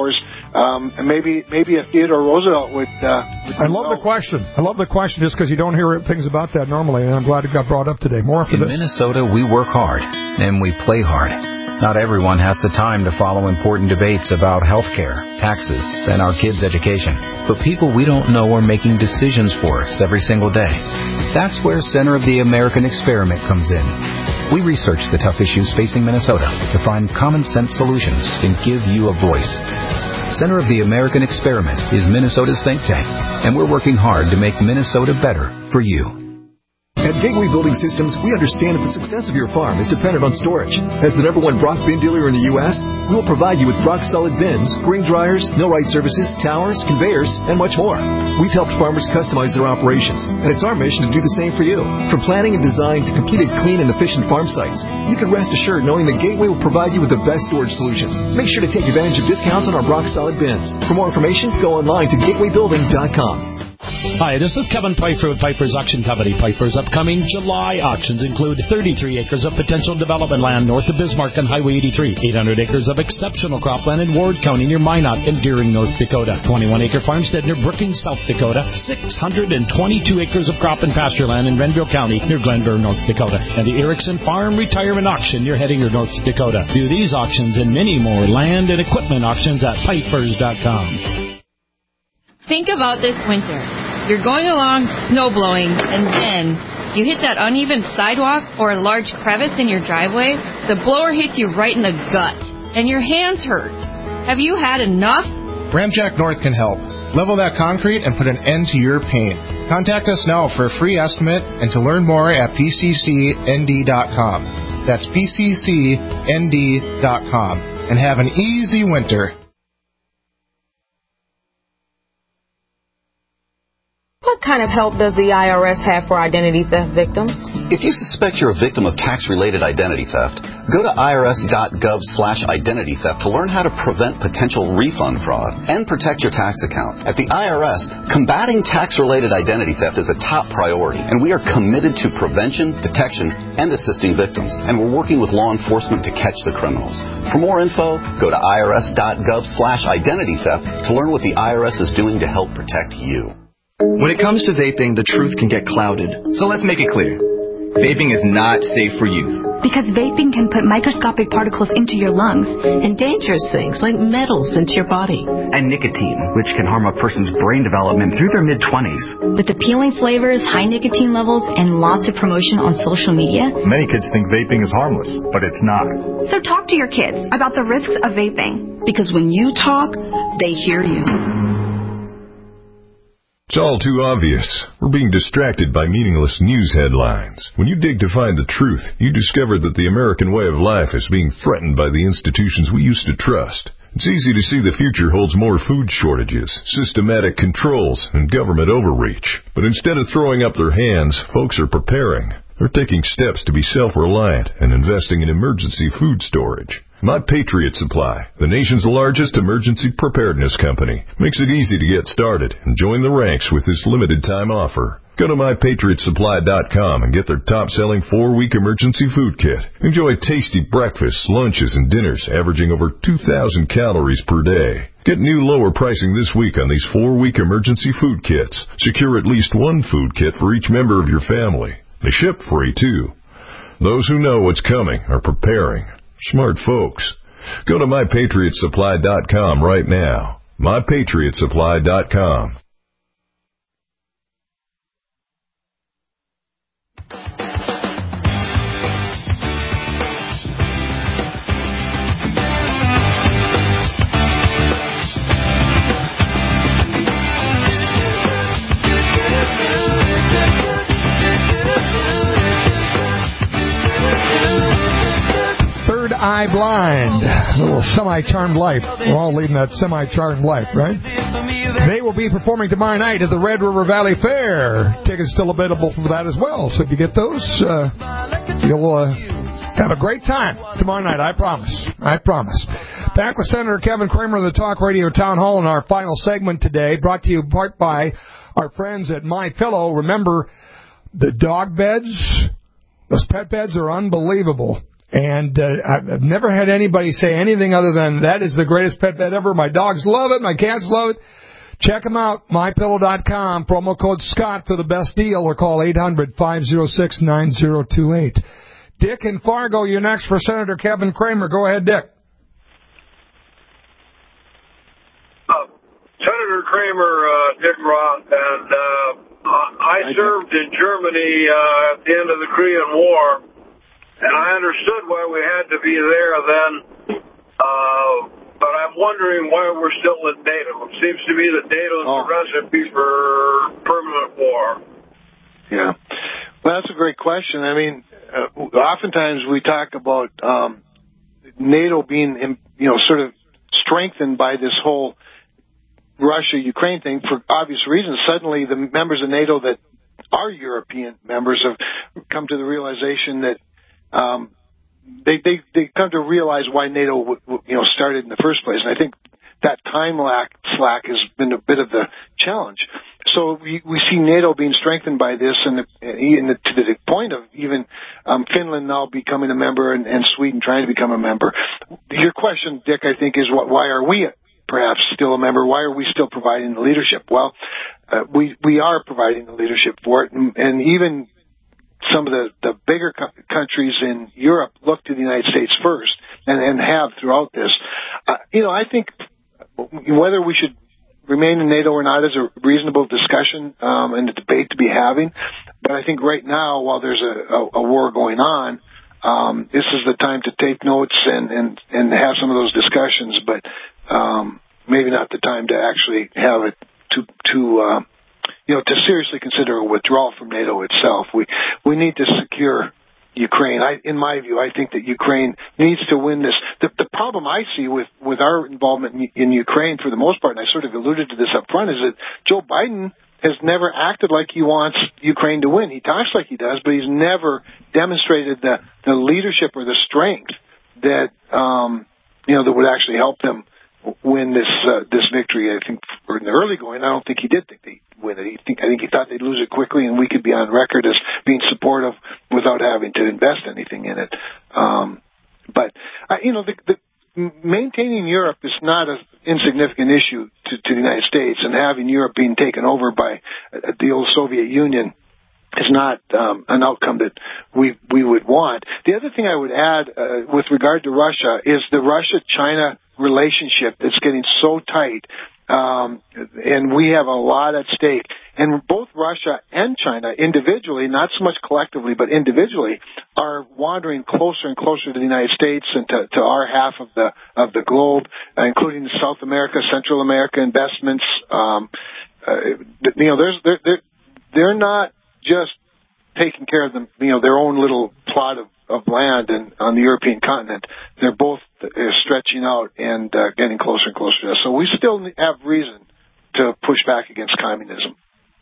Speaker 6: Um, and maybe maybe if Theodore Roosevelt would... Uh, would
Speaker 4: I love
Speaker 6: know.
Speaker 4: the question. I love the question just because you don't hear things about that normally, and I'm glad it got brought up today. More after
Speaker 16: In
Speaker 4: this.
Speaker 16: Minnesota, we work hard, and we play hard. Not everyone has the time to follow important debates about health care, taxes, and our kids' education. But people we don't know are making decisions for us every single day. That's where Center of the American Experiment comes in. We research the tough issues facing Minnesota to find common-sense solutions and give you a voice. Center of the American Experiment is Minnesota's think tank, and we're working hard to make Minnesota better for you.
Speaker 17: At Gateway Building Systems, we understand that the success of your farm is dependent on storage. As the number one Brock bin dealer in the U S, we will provide you with Brock solid bins, grain dryers, millwright services, towers, conveyors, and much more. We've helped farmers customize their operations, and it's our mission to do the same for you. From planning and design to completed clean and efficient farm sites, you can rest assured knowing that Gateway will provide you with the best storage solutions. Make sure to take advantage of discounts on our Brock solid bins. For more information, go online to gateway building dot com.
Speaker 18: Hi, this is Kevin Piper with Piper's Auction Company. Piper's upcoming July auctions include thirty-three acres of potential development land north of Bismarck on Highway eighty-three, eight hundred acres of exceptional cropland in Ward County near Minot and Deering, North Dakota, twenty-one acre farmstead near Brookings, South Dakota, six hundred twenty-two acres of crop and pasture land in Renville County near Glenburn, North Dakota, and the Erickson Farm Retirement Auction near Hettinger, North Dakota. View these auctions and many more land and equipment auctions at pipers dot com.
Speaker 19: Think about this winter. You're going along snowblowing, and then you hit that uneven sidewalk or a large crevice in your driveway. The blower hits you right in the gut, and your hands hurt. Have you had enough?
Speaker 20: Ramjack North can help. Level that concrete and put an end to your pain. Contact us now for a free estimate and to learn more at p c c n d dot com. That's p c c n d dot com. And have an easy winter.
Speaker 21: What kind of help does the I R S have for identity theft victims?
Speaker 22: If you suspect you're a victim of tax-related identity theft, go to I R S dot gov slash identity theft to learn how to prevent potential refund fraud and protect your tax account. At the I R S, combating tax-related identity theft is a top priority, and we are committed to prevention, detection, and assisting victims. And we're working with law enforcement to catch the criminals. For more info, go to I R S dot gov slash identity theft to learn what the I R S is doing to help protect you.
Speaker 23: When it comes to vaping, the truth can get clouded. So let's make it clear. Vaping is not safe for youth.
Speaker 24: Because vaping can put microscopic particles into your lungs.
Speaker 14: And dangerous things like metals into your body.
Speaker 25: And nicotine, which can harm a person's brain development through their mid-twenties.
Speaker 24: With appealing flavors, high nicotine levels, and lots of promotion on social media.
Speaker 26: Many kids think vaping is harmless, but it's not.
Speaker 24: So talk to your kids about the risks of vaping.
Speaker 14: Because when you talk, they hear you.
Speaker 2: It's all too obvious. We're being distracted by meaningless news headlines. When you dig to find the truth, you discover that the American way of life is being threatened by the institutions we used to trust. It's easy to see the future holds more food shortages, systematic controls, and government overreach. But instead of throwing up their hands, folks are preparing. They're taking steps to be self-reliant and investing in emergency food storage. My Patriot Supply, the nation's largest emergency preparedness company, makes it easy to get started and join the ranks with this limited-time offer. Go to my patriot supply dot com and get their top-selling four-week emergency food kit. Enjoy tasty breakfasts, lunches, and dinners averaging over two thousand calories per day. Get new lower pricing this week on these four-week emergency food kits. Secure at least one food kit for each member of your family. They ship free, too. Those who know what's coming are preparing. Smart folks. Go to my patriot supply dot com right now. my patriot supply dot com.
Speaker 4: Eye blind, a little semi-charmed life. We're all leading that semi-charmed life, right? They will be performing tomorrow night at the Red River Valley Fair. Tickets still available for that as well. So if you get those, uh, you'll uh, have a great time tomorrow night. I promise. I promise. Back with Senator Kevin Kramer of the Talk Radio Town Hall in our final segment today, brought to you in part by our friends at My Pillow. Remember, the dog beds, those pet beds are unbelievable. And uh, I've never had anybody say anything other than, that is the greatest pet bed ever. My dogs love it. My cats love it. Check them out, my pillow dot com. Promo code Scott for the best deal, or call eight hundred, five oh six, nine oh two eight. Dick in Fargo, you're next for Senator Kevin Cramer. Go ahead, Dick.
Speaker 1: Uh, Senator Cramer, uh, Dick Roth, and uh, I served in Germany uh, at the end of the Korean War. And I understood why we had to be there then, uh, but I'm wondering why we're still in NATO. It seems to me that NATO is oh. a recipe for permanent war.
Speaker 6: Yeah. Well, that's a great question. I mean, uh, oftentimes we talk about um, NATO being, you know, sort of strengthened by this whole Russia-Ukraine thing for obvious reasons. Suddenly the members of NATO that are European members have come to the realization that Um, they, they, they come to realize why NATO, w- w- you know, started in the first place. And I think that time lack, slack has been a bit of the challenge. So we, we see NATO being strengthened by this, and, the, and the, to the point of even um, Finland now becoming a member and, and Sweden trying to become a member. Your question, Dick, I think, is what, why are we perhaps still a member? Why are we still providing the leadership? Well, uh, we, we are providing the leadership for it, and, and even some of the, the bigger co- countries in Europe look to the United States first, and, and have throughout this. Uh, you know, I think whether we should remain in NATO or not is a reasonable discussion um, and a debate to be having. But I think right now, while there's a, a, a war going on, um, this is the time to take notes and, and, and have some of those discussions, but um, maybe not the time to actually have it to to uh, you know, to seriously consider a withdrawal from NATO itself. We we need to secure Ukraine. I, in my view, I think that Ukraine needs to win this. The, the problem I see with, with our involvement in, in Ukraine, for the most part, and I sort of alluded to this up front, is that Joe Biden has never acted like he wants Ukraine to win. He talks like he does, but he's never demonstrated the, the leadership or the strength that um, you know that would actually help them win this uh, this victory. I think in the early going, I don't think he did think they'd win it. He think, I think he thought they'd lose it quickly, and we could be on record as being supportive without having to invest anything in it. Um, but uh, you know, the, the maintaining Europe is not an insignificant issue to, to the United States, and having Europe being taken over by uh, the old Soviet Union is not um, an outcome that we we would want. The other thing I would add uh, with regard to Russia is the Russia-China relationship that's getting so tight, um, and we have a lot at stake. And both Russia and China individually, not so much collectively, but individually, are wandering closer and closer to the United States and to, to our half of the of the globe, uh, including South America, Central America investments. Um, uh, you know, there's they're they're, they're not just taking care of them, you know, their own little plot of, of land and on the European continent. They're both uh, stretching out and uh, getting closer and closer to us. So we still have reason to push back against communism.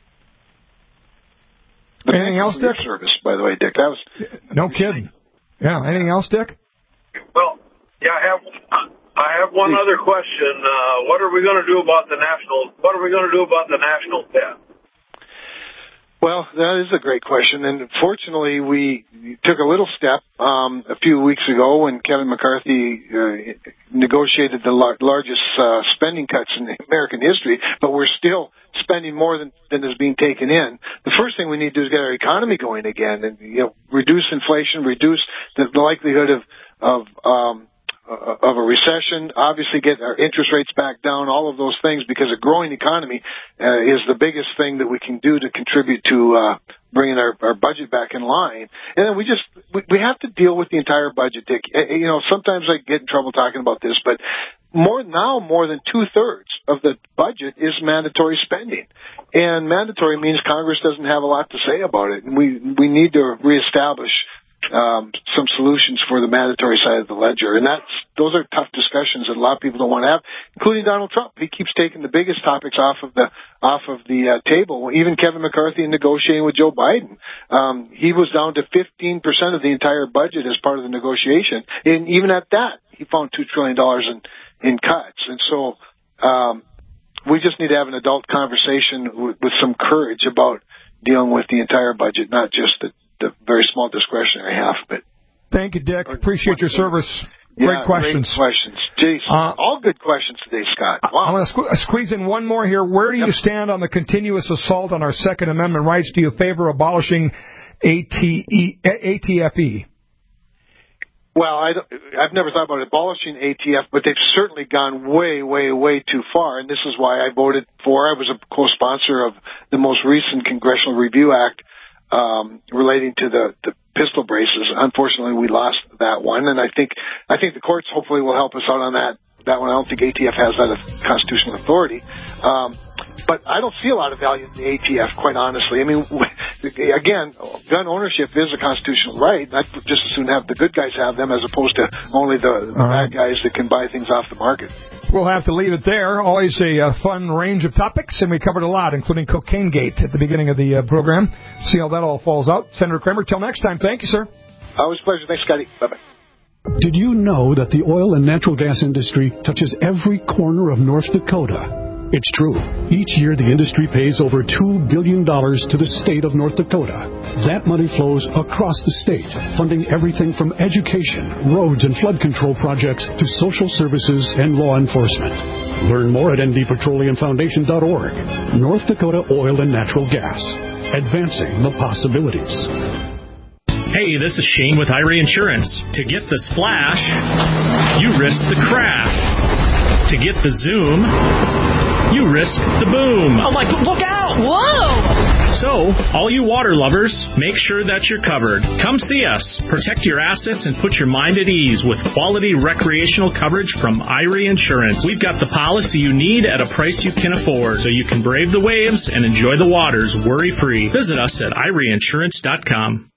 Speaker 6: But
Speaker 4: anything else, Dick?
Speaker 6: Service, by the way, Dick. That was
Speaker 4: no kidding. Yeah. Anything else, Dick?
Speaker 1: Well, yeah, I have. I have one Please. other question. Uh, what are we going to do about the national? What are we going to do about the national debt?
Speaker 6: Well, that is a great question, and fortunately, we took a little step um, a few weeks ago when Kevin McCarthy uh, negotiated the lar- largest uh, spending cuts in American history, but we're still spending more than, than is being taken in. The first thing we need to do is get our economy going again, and you know, reduce inflation, reduce the, the likelihood of of um, Uh, of a recession, obviously get our interest rates back down, all of those things, because a growing economy uh, is the biggest thing that we can do to contribute to uh, bringing our, our budget back in line. And then we just, we, we have to deal with the entire budget, Dick. Uh, you know, sometimes I get in trouble talking about this, but more now, more than two-thirds of the budget is mandatory spending. And mandatory means Congress doesn't have a lot to say about it. And we, we need to reestablish Um, some solutions for the mandatory side of the ledger, and that's those are tough discussions that a lot of people don't want to have, including Donald Trump. He keeps taking the biggest topics off of the off of the uh, table. Even Kevin McCarthy in negotiating with Joe Biden, um, he was down to fifteen percent of the entire budget as part of the negotiation, and even at that, he found two trillion dollars in in cuts. And so, um, we just need to have an adult conversation with, with some courage about dealing with the entire budget, not just the the very small discretionary half of it.
Speaker 4: Thank you, Dick. Appreciate your service.
Speaker 6: Yeah,
Speaker 4: great questions.
Speaker 6: Great questions. Jeez,
Speaker 4: uh,
Speaker 6: all good questions today, Scott. Wow.
Speaker 4: I'm going to sque- squeeze in one more here. Where do you stand on the continuous assault on our Second Amendment rights? Do you favor abolishing A T F E?
Speaker 6: Well, I don't, I've never thought about abolishing A T F, but they've certainly gone way, way, way too far, and this is why I voted for. I was a co-sponsor of the most recent Congressional Review Act um, relating to the, the pistol braces. Unfortunately, we lost that one, and I think I think the courts hopefully will help us out on that that one. I don't think A T F has that constitutional authority. Um, But I don't see a lot of value in the A T F, quite honestly. I mean, again, gun ownership is a constitutional right. I'd just as soon have the good guys have them as opposed to only the, the bad guys that can buy things off the market.
Speaker 4: We'll have to leave it there. Always a uh, fun range of topics, and we covered a lot, including Cocaine Gate at the beginning of the uh, program. See how that all falls out. Senator Kramer, till next time. Thank you, sir.
Speaker 6: Always a pleasure. Thanks, Scotty. Bye-bye.
Speaker 3: Did you know that the oil and natural gas industry touches every corner of North Dakota? It's true. Each year, the industry pays over two billion dollars to the state of North Dakota. That money flows across the state, funding everything from education, roads and flood control projects to social services and law enforcement. Learn more at N D petroleum foundation dot org. North Dakota Oil and Natural Gas. Advancing the possibilities.
Speaker 5: Hey, this is Shane with Irie Insurance. To get the splash, you risk the crash. To get the zoom, you risk the boom.
Speaker 14: Oh, my, look out! Whoa!
Speaker 5: So, all you water lovers, make sure that you're covered. Come see us. Protect your assets and put your mind at ease with quality recreational coverage from Irie Insurance. We've got the policy you need at a price you can afford, so you can brave the waves and enjoy the waters worry-free. Visit us at irie insurance dot com.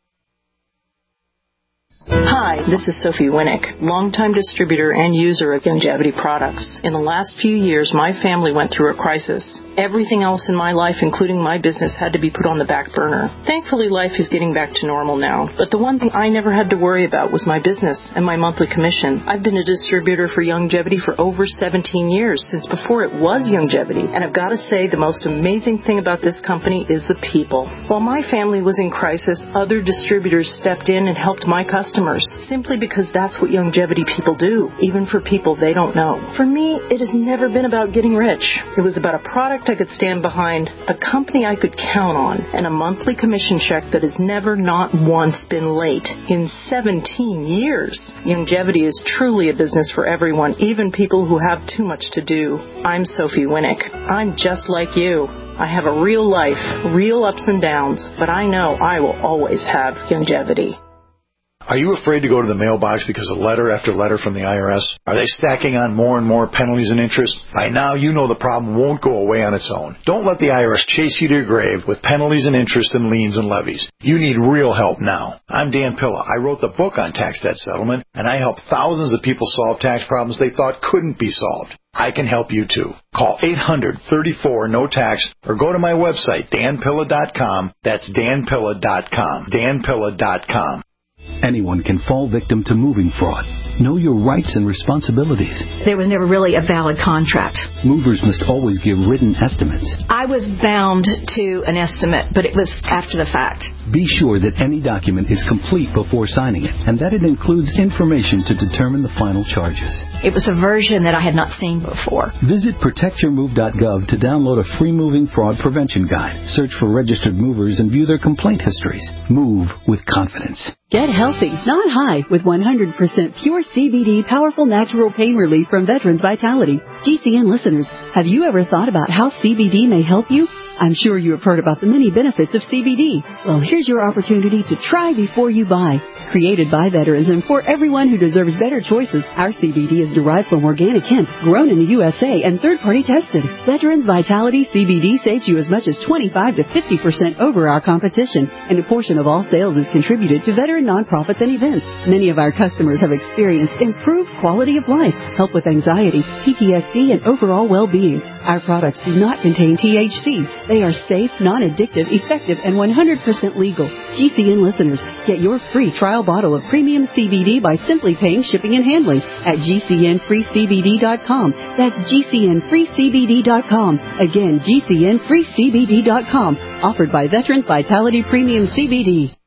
Speaker 8: Hi, this is Sophie Winnick, longtime distributor and user of Youngevity products. In the last few years, my family went through a crisis. Everything else in my life, including my business, had to be put on the back burner. Thankfully, life is getting back to normal now. But the one thing I never had to worry about was my business and my monthly commission. I've been a distributor for Youngevity for over seventeen years, since before it was Youngevity. And I've got to say, the most amazing thing about this company is the people. While my family was in crisis, other distributors stepped in and helped my customers, simply because that's what Youngevity people do, even for people they don't know. For me, it has never been about getting rich. It was about a product I could stand behind, a company I could count on, and a monthly commission check that has never, not once, been late in seventeen years. Youngevity is truly a business for everyone, even people who have too much to do. I'm Sophie Winnick. I'm just like you. I have a real life, real ups and downs, but I know I will always have Youngevity.
Speaker 9: Are you afraid to go to the mailbox because of letter after letter from the I R S? Are they stacking on more and more penalties and interest? By now, you know the problem won't go away on its own. Don't let the I R S chase you to your grave with penalties and interest and liens and levies. You need real help now. I'm Dan Pilla. I wrote the book on tax debt settlement, and I help thousands of people solve tax problems they thought couldn't be solved. I can help you too. Call eight hundred, thirty-four, no tax or go to my website, dan pilla dot com. That's dan pilla dot com. dan pilla dot com.
Speaker 10: Anyone can fall victim to moving fraud. Know your rights and responsibilities.
Speaker 21: There was never really a valid contract.
Speaker 10: Movers must always give written estimates.
Speaker 21: I was bound to an estimate, but it was after the fact.
Speaker 10: Be sure that any document is complete before signing it, and that it includes information to determine the final charges.
Speaker 21: It was a version that I had not seen before.
Speaker 10: Visit protect your move dot gov to download a free moving fraud prevention guide. Search for registered movers and view their complaint histories. Move with confidence.
Speaker 12: Get healthy, not high, with one hundred percent pure C B D powerful natural pain relief from Veterans Vitality. G C N listeners, have you ever thought about how C B D may help you? I'm sure you have heard about the many benefits of C B D. Well, here's your opportunity to try before you buy. Created by veterans and for everyone who deserves better choices, our C B D is derived from organic hemp, grown in the U S A and third-party tested. Veterans Vitality C B D saves you as much as twenty-five to fifty percent over our competition, and a portion of all sales is contributed to veteran nonprofits and events. Many of our customers have experienced improved quality of life, help with anxiety, P T S D, and overall well-being. Our products do not contain T H C. They are safe, non-addictive, effective, and one hundred percent legal. G C N listeners, get your free trial bottle of premium C B D by simply paying shipping and handling at G C N free C B D dot com. That's G C N free C B D dot com. Again, G C N free C B D dot com. Offered by Veterans Vitality Premium C B D.